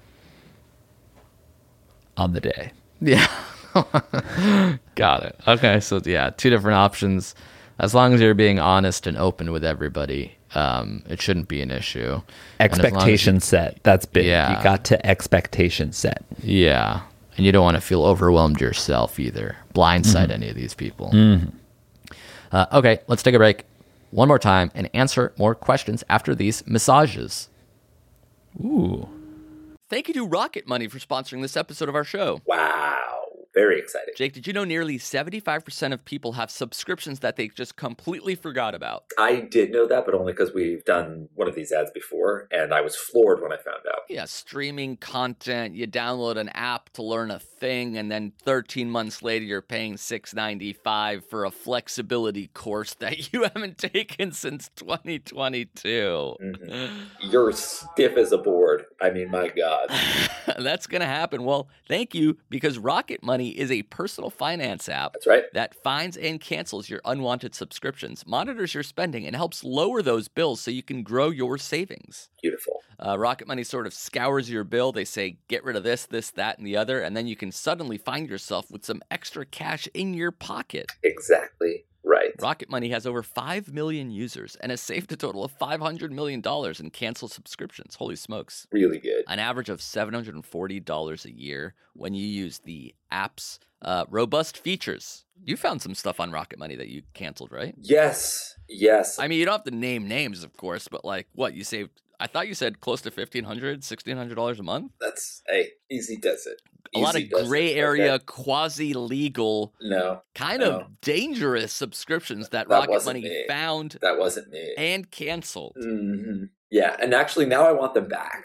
on the day. Yeah. Got it. Okay, so yeah, two different options. As long as you're being honest and open with everybody, um, it shouldn't be an issue. And as long as Expectation set. That's big. Yeah. You got to expectation set. you- yeah, and you don't want to feel overwhelmed yourself either. Blindside Mm-hmm. any of these people. Uh, okay, let's take a break one more time and answer more questions after these massages. Ooh. Thank you to Rocket Money for sponsoring this episode of our show. Wow. very exciting. Jake, did you know nearly seventy-five percent of people have subscriptions that they just completely forgot about? I did know that, but only because we've done one of these ads before, and I was floored when I found out. Yeah, streaming content, you download an app to learn a thing, and then thirteen months later you're paying six ninety-five for a flexibility course that you haven't taken since twenty twenty-two. Mm-hmm. You're stiff as a board. I mean, my God. That's going to happen. Well, thank you, because Rocket Money is a personal finance app. That's right. That finds and cancels your unwanted subscriptions, monitors your spending, and helps lower those bills so you can grow your savings. Beautiful. Uh, Rocket Money sort of scours your bill. They say, get rid of this, this, that, and the other, and then you can suddenly find yourself with some extra cash in your pocket. Exactly right. Rocket Money has over five million users and has saved a total of five hundred million dollars in canceled subscriptions. Holy smokes. Really good. An average of seven hundred forty dollars a year when you use the app's uh, robust features. You found some stuff on Rocket Money that you canceled, right? Yes. Yes. I mean, you don't have to name names, of course, but like, what, you saved, I thought you said close to fifteen hundred dollars, sixteen hundred dollars a month? That's, hey, easy does it. A lot Easy of does gray it. area, Okay. quasi-legal, No, kind no. of dangerous subscriptions that, That Rocket wasn't Money me. found that wasn't me. and canceled. hmm Yeah, and actually now I want them back.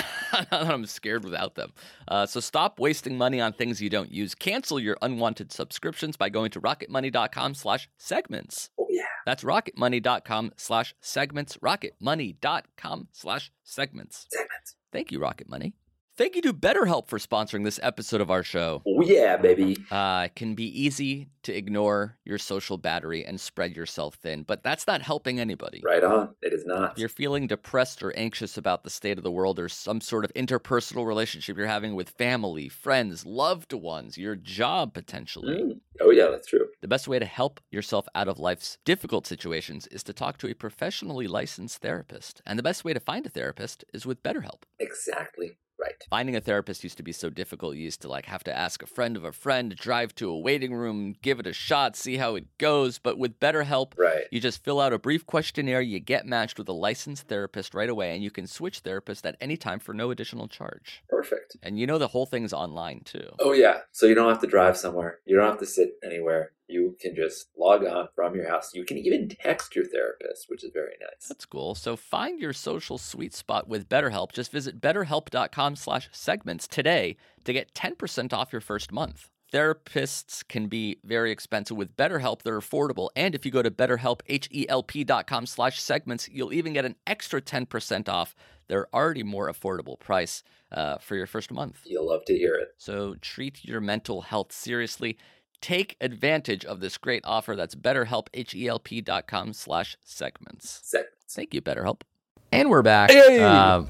I'm scared without them. Uh, so stop wasting money on things you don't use. Cancel your unwanted subscriptions by going to rocketmoney.com slash segments. Oh, yeah. That's rocketmoney.com slash segments. rocketmoney.com slash segments. Segments. Thank you, Rocket Money. Thank you to BetterHelp for sponsoring this episode of our show. Oh, yeah, baby. Uh, it can be easy to ignore your social battery and spread yourself thin, but that's not helping anybody. Right on. It is not. If you're feeling depressed or anxious about the state of the world or some sort of interpersonal relationship you're having with family, friends, loved ones, your job potentially, Mm. Oh, yeah, that's true. the best way to help yourself out of life's difficult situations is to talk to a professionally licensed therapist. And the best way to find a therapist is with BetterHelp. Exactly right. Finding a therapist used to be so difficult. You used to like have to ask a friend of a friend, drive to a waiting room, give it a shot, see how it goes. But with BetterHelp, Right. you just fill out a brief questionnaire, you get matched with a licensed therapist right away, and you can switch therapists at any time for no additional charge. Perfect. And you know the whole thing's online too. Oh, yeah. So you don't have to drive somewhere. You don't have to sit anywhere. You can just log on from your house. You can even text your therapist, which is very nice. That's cool. So find your social sweet spot with BetterHelp. Just visit betterhelp.com slash segments today to get ten percent off your first month. Therapists can be very expensive. With BetterHelp, they're affordable. And if you go to betterhelp, H-E-L-P dot com slash segments, you'll even get an extra ten percent off their already more affordable price uh, for your first month. You'll love to hear it. So treat your mental health seriously. Take advantage of this great offer. That's betterhelp, H-E-L-P dot com slash segments. Segments. Thank you, BetterHelp. And we're back. Hey! Uh,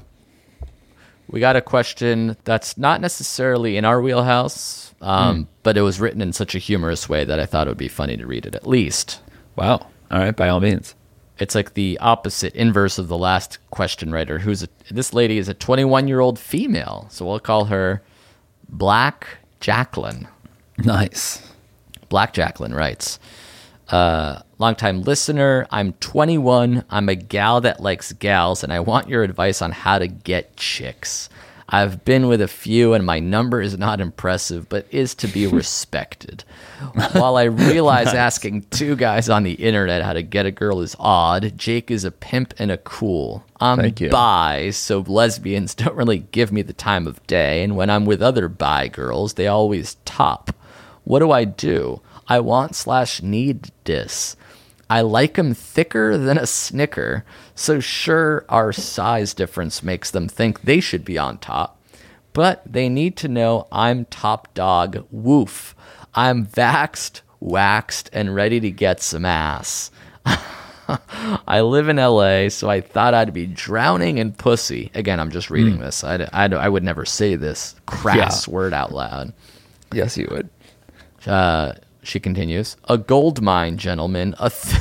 we got a question that's not necessarily in our wheelhouse, um, Hmm. but it was written in such a humorous way that I thought it would be funny to read it at least. Wow. All right, by all means. It's like the opposite inverse of the last question writer. Who's a, this lady is a twenty-one-year-old female, so we'll call her Black Jacqueline. Nice. Black Jacqueline writes, uh, longtime listener, I'm twenty-one, I'm a gal that likes gals, and I want your advice on how to get chicks. I've been with a few, and my number is not impressive, but is to be respected. While I realize asking two guys on the internet how to get a girl is odd, Jake is a pimp and a cool. I'm Thank you. bi, so lesbians don't really give me the time of day, and when I'm with other bi girls, they always top. What do I do? I want slash need dis. I like 'em thicker than a Snicker, so sure our size difference makes them think they should be on top. But they need to know I'm top dog, woof. I'm vaxxed, waxed, and ready to get some ass. I live in L A, so I thought I'd be drowning in pussy. Again, I'm just reading this. I, I, I would never say this crass Yeah. word out loud. Yes, you would. Uh, she continues, a gold mine, gentlemen. A th-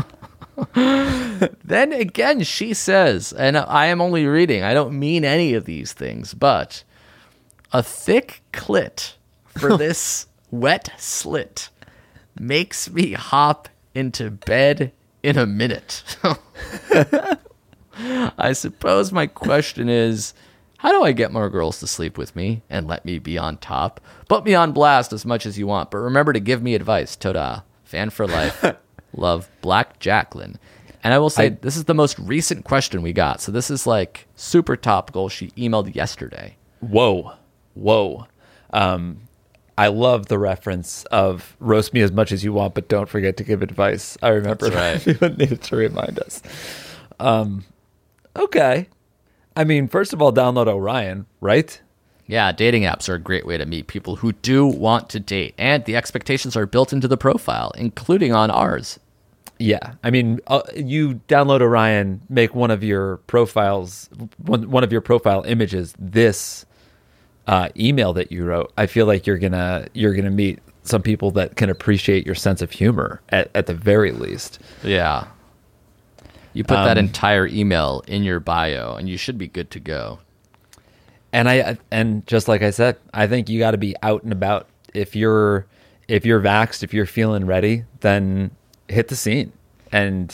then again, she says, and I am only reading, I don't mean any of these things, but a thick clit for this wet slit makes me hop into bed in a minute. I suppose my question is, How do I get more girls to sleep with me and let me be on top? Put me on blast as much as you want, but remember to give me advice. Toda. Fan for life. Love, Black Jacqueline. And I will say, I, this is the most recent question we got. So this is like super topical. She emailed yesterday. Whoa. Whoa. Um, I love the reference of roast me as much as you want, but don't forget to give advice. I remember That's that. right. You needed to remind us. Um, okay. I mean, first of all, download Orion, right? Yeah, dating apps are a great way to meet people who do want to date. And the expectations are built into the profile, including on ours. Yeah. I mean, uh, you download Orion, make one of your profiles, one, one of your profile images, this uh, email that you wrote. I feel like you're going to you're gonna meet some people that can appreciate your sense of humor at, at the very least. Yeah. You put um, that entire email in your bio, and you should be good to go. And I and just like I said, I think you got to be out and about. If you're if you're vaxxed, if you're feeling ready, then hit the scene. And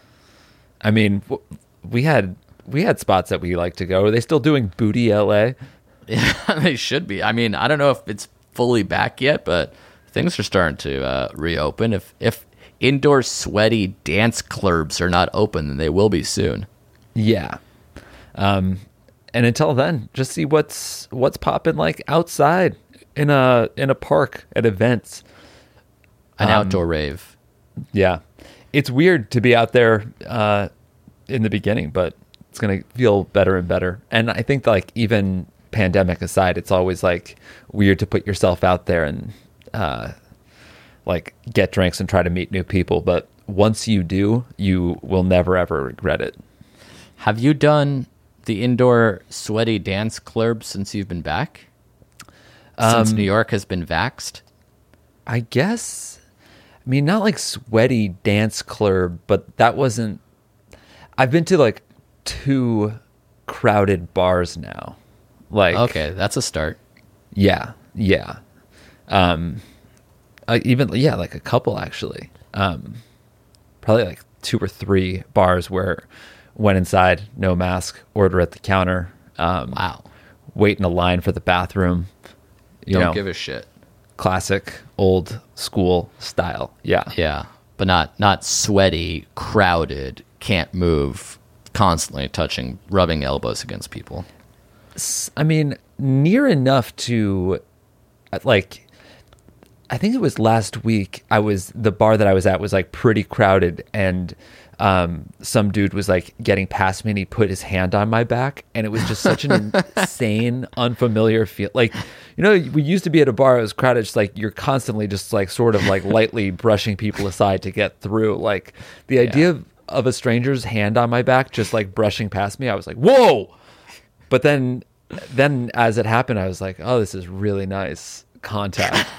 I mean, we had we had spots that we like to go. Are they still doing Booty L A? Yeah, they should be. I mean, I don't know if it's fully back yet, but things are starting to uh, reopen. If if indoor sweaty dance clubs are not open, then they will be soon. Yeah. Um, and until then, just see what's what's popping like outside in a in a park at events. An um, outdoor rave. Yeah. It's weird to be out there uh, in the beginning, but it's going to feel better and better. And I think like even pandemic aside, it's always like weird to put yourself out there and uh like get drinks and try to meet new people, but once you do, you will never ever regret it. Have you done the indoor sweaty dance club since you've been back? Since um, New York has been vaxxed? I guess. I mean, not like sweaty dance club, but that wasn't. I've been to like two crowded bars now. Like, okay, that's a start. Yeah, yeah. Um. Uh, even yeah, like a couple actually. Um, probably like two or three bars where went inside, no mask, order at the counter. Um, wow. Wait in a line for the bathroom. You Don't know, give a shit. Classic old school style. Yeah. Yeah, but not not sweaty, crowded, can't move, constantly touching, rubbing elbows against people. I mean, near enough to like. I think it was last week. I was the bar that I was at was like pretty crowded, and um, some dude was like getting past me, and he put his hand on my back, and it was just such an insane, unfamiliar feel. Like, you know, we used to be at a bar that was crowded, just like you're constantly just like sort of like lightly brushing people aside to get through. Like the idea yeah. of, of a stranger's hand on my back, just like brushing past me, I was like, whoa! But then, then as it happened, I was like, oh, this is really nice contact.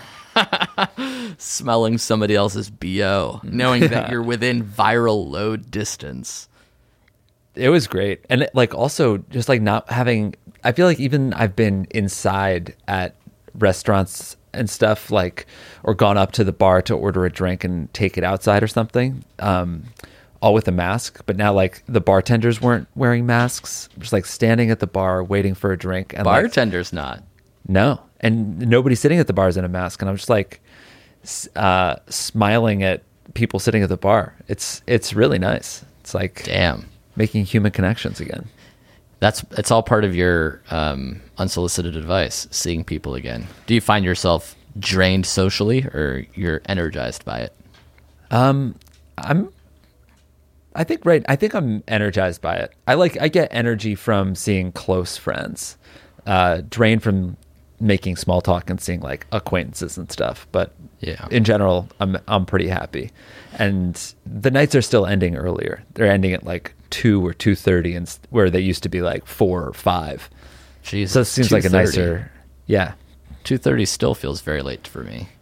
Smelling somebody else's B O, knowing yeah. that you're within viral load distance. It was great. And it, like also just like not having, I feel like even I've been inside at restaurants and stuff, like, or gone up to the bar to order a drink and take it outside or something, um, all with a mask. But now like the bartenders weren't wearing masks, just like standing at the bar waiting for a drink. And bartenders like, not. No. And nobody sitting at the bar is in a mask. And I'm just like uh, smiling at people sitting at the bar. It's it's really nice. It's like damn, making human connections again. That's it's all part of your um, unsolicited advice, seeing people again. Do you find yourself drained socially, or you're energized by it? Um, I'm. I think right. I think I'm energized by it. I like. I get energy from seeing close friends. Uh, drained from making small talk and seeing like acquaintances and stuff. But yeah, in general, I'm I'm pretty happy. And the nights are still ending earlier. They're ending at like two or two thirty, and where they used to be like four or five. Jesus, so it seems like a nicer. Yeah, two thirty still feels very late for me.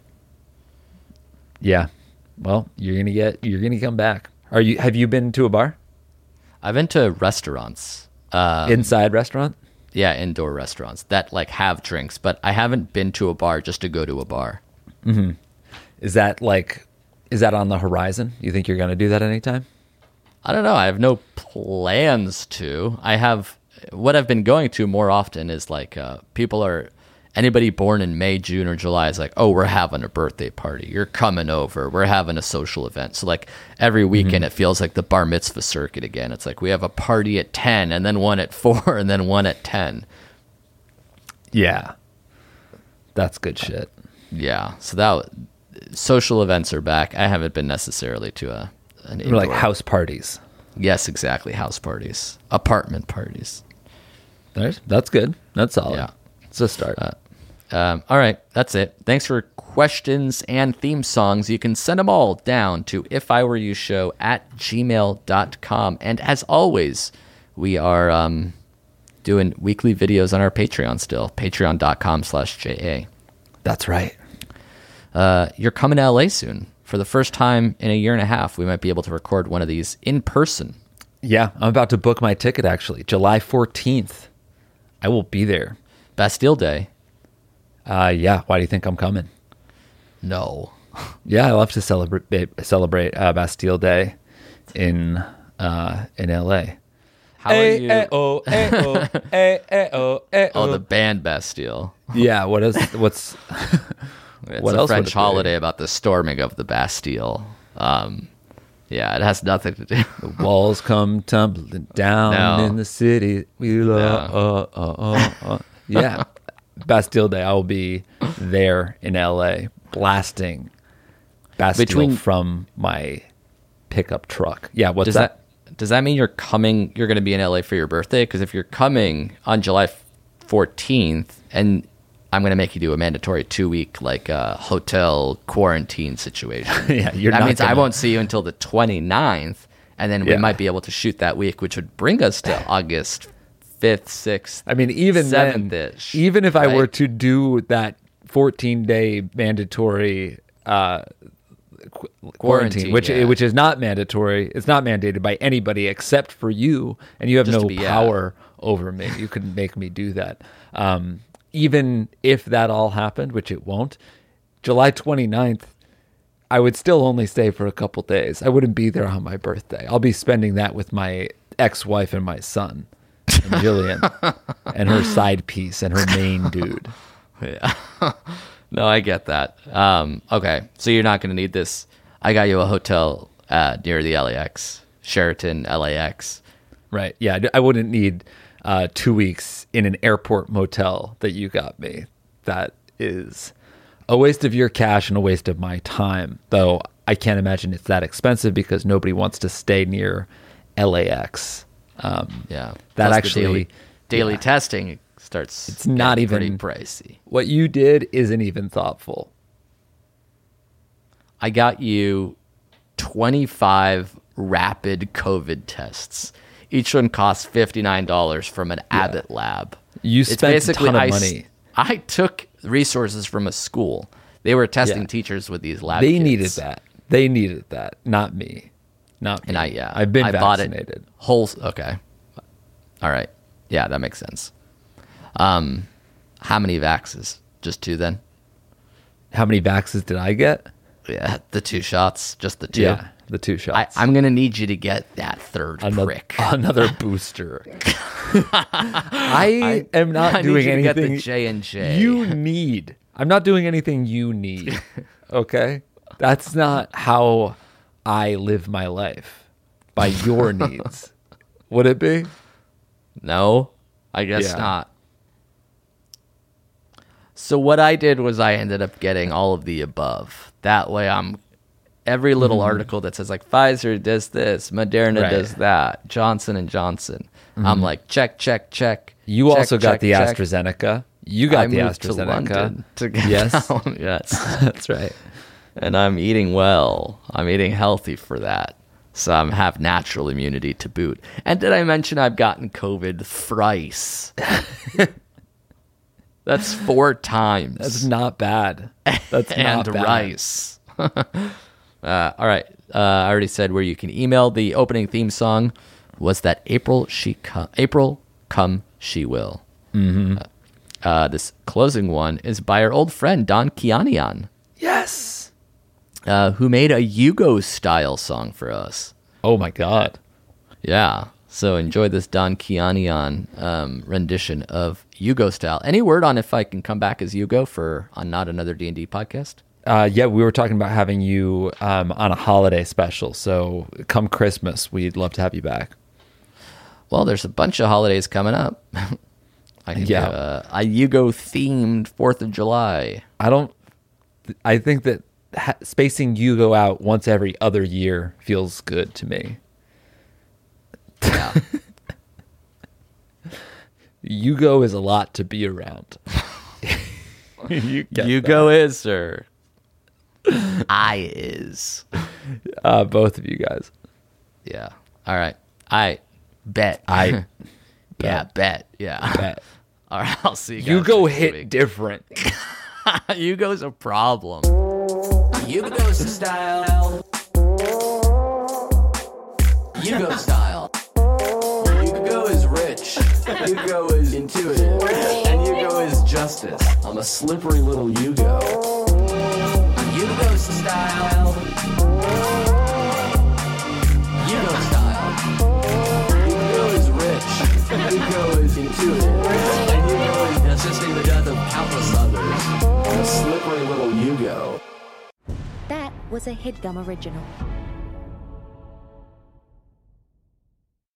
Yeah, well, you're gonna get you're gonna come back. Are you? Have you been to a bar? I've been to restaurants. Um, Inside restaurant? Yeah, indoor restaurants that like have drinks, but I haven't been to a bar just to go to a bar. Mm-hmm. Is that like, is that on the horizon? You think you're going to do that anytime? I don't know. I have no plans to. I have what I've been going to more often is like uh, people are anybody born in May, June, or July is like, oh, we're having a birthday party. You're coming over. We're having a social event. So like every weekend, mm-hmm. it feels like the bar mitzvah circuit again. It's like we have a party at ten, and then one at four, and then one at ten. Yeah, that's good shit. Yeah. So that social events are back. I haven't been necessarily to a an indoor. Like house parties. Yes, exactly. House parties, apartment parties. There's, that's good. That's solid. Yeah. It's a start. Uh, um, all right. That's it. Thanks for questions and theme songs. You can send them all down to if I were you show at gmail dot com. And as always, we are um, doing weekly videos on our Patreon still, patreon dot com slash J A. That's right. Uh, you're coming to L A soon. For the first time in a year and a half, we might be able to record one of these in person. Yeah, I'm about to book my ticket, actually. July fourteenth. I will be there. Bastille Day. Uh, yeah, why do you think I'm coming? No. Yeah, I love to celebrate celebrate uh, Bastille Day in uh, in L A. How are you? A-O, A-O, A-O, A-O. Oh, the band Bastille. Yeah, what is, what's... It's what a else French it holiday about the storming of the Bastille. Um, yeah, it has nothing to do. The walls come tumbling down No. in the city. We love, No. uh, uh, uh, uh. Yeah, Bastille Day. I will be there in L A blasting Bastille Between- from my pickup truck. Yeah, what's Does that? that does that mean you're coming? You're going to be in L A for your birthday? Because if you're coming on July fourteenth, and I'm going to make you do a mandatory two week like uh, hotel quarantine situation. Yeah, you're that not means gonna... I won't see you until the twenty-ninth, and then we Yeah. might be able to shoot that week, which would bring us to August fifth, sixth. I mean, even then, seventh-ish, even if I right? were to do that fourteen day mandatory uh, qu- quarantine, Quarantine, which yeah. which is not mandatory, it's not mandated by anybody except for you, and you have Just no to be- yeah. power over me. You couldn't make me do that. Um, even if that all happened, which it won't, July twenty-ninth, I would still only stay for a couple days. I wouldn't be there on my birthday. I'll be spending that with my ex-wife and my son, and Jillian, and her side piece and her main dude. Yeah. No, I get that. Um, okay, so you're not going to need this. I got you a hotel uh, near the L A X, Sheraton L A X. Right. Yeah, I d- I wouldn't need uh, two weeks in an airport motel that you got me. That is a waste of your cash and a waste of my time, though I can't imagine it's that expensive because nobody wants to stay near L A X. Um, Yeah, that Plus the actually... daily, daily yeah. testing starts. It's not getting even- pretty pricey. What you did isn't even thoughtful. I got you twenty-five rapid COVID tests. Each one costs fifty-nine dollars from an Abbott lab. You It's spent a basically ton of I s- money. I took resources from a school. They were testing Yeah. teachers with these lab They kits. needed that. They needed that, not me. Not me. And I, yeah. I've been I vaccinated. Bought it whole, okay. All right. Yeah, that makes sense. Um, how many vaxes? Just two then? How many vaxes did I get? Yeah, the two shots. Just the two. Yeah, the two I, shots. I'm going to need you to get that third another, prick. another booster. I, am not I doing need you to get anything the J and J. you need. I'm not doing anything you need. Okay? That's not how I live my life. By your needs. Would it be? No, I guess Yeah. not. So what I did was I ended up getting all of the above. That way I'm every little article that says like Pfizer does this, Moderna Right. does that, Johnson and Johnson. I'm like check, check, check. You check, also got check, the check. AstraZeneca. You got I the moved to AstraZeneca. London to get Yes. down. Yes. That's right. And I'm eating well. I'm eating healthy for that. So I have natural immunity to boot. And did I mention I've gotten COVID thrice? That's four times. That's not bad. That's and not bad. rice. uh, all right. Uh, I already said where you can email. The opening theme song was that April she come, April come she will. Mm-hmm. Uh, uh, this closing one is by our old friend Don Kianian. Yes. Uh, who made a Yugo style song for us. Oh my God. Yeah. So enjoy this Don Kianian um, rendition of Yugo style. Any word on if I can come back as Yugo for on Not Another D and D podcast? Uh, yeah, we were talking about having you um, on a holiday special. So come Christmas, we'd love to have you back. Well, there's a bunch of holidays coming up. I can Yeah. do a, a Yugo themed Fourth of July. I don't. I think that ha- spacing Yugo out once every other year feels good to me. Yeah. Yugo is a lot to be around. you get Yugo is, sir. I is. that. Uh, both of you guys. Yeah. All right. I bet. I yeah, bet. Yeah. bet. All right. I'll see you guys. Yugo next hit week. different. Yugo's a problem. Yugo style. Yugo style. Yugo is rich. Yugo is intuitive. And Yugo is justice. I'm a slippery little Yugo. Yugo style. Yugo style. Yugo is rich. Yugo is intuitive. And Yugo is assisting the death of countless others. I'm a slippery little Yugo. That was a HeadGum original.